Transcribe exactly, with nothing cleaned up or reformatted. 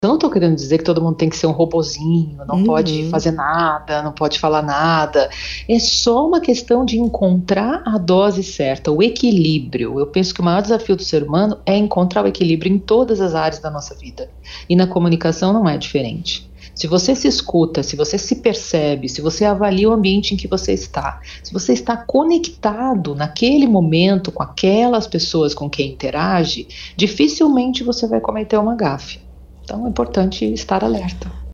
Eu não tô querendo dizer que todo mundo tem que ser um robozinho, não pode Uhum. fazer nada, não pode falar nada, é só uma questão de encontrar a dose certa, o equilíbrio. Eu penso que o maior desafio do ser humano é encontrar o equilíbrio em todas as áreas da nossa vida, e na comunicação não é diferente. Se você se escuta, se você se percebe, se você avalia o ambiente em que você está, se você está conectado naquele momento com aquelas pessoas com quem interage, dificilmente você vai cometer uma gafe. Então é importante estar alerta.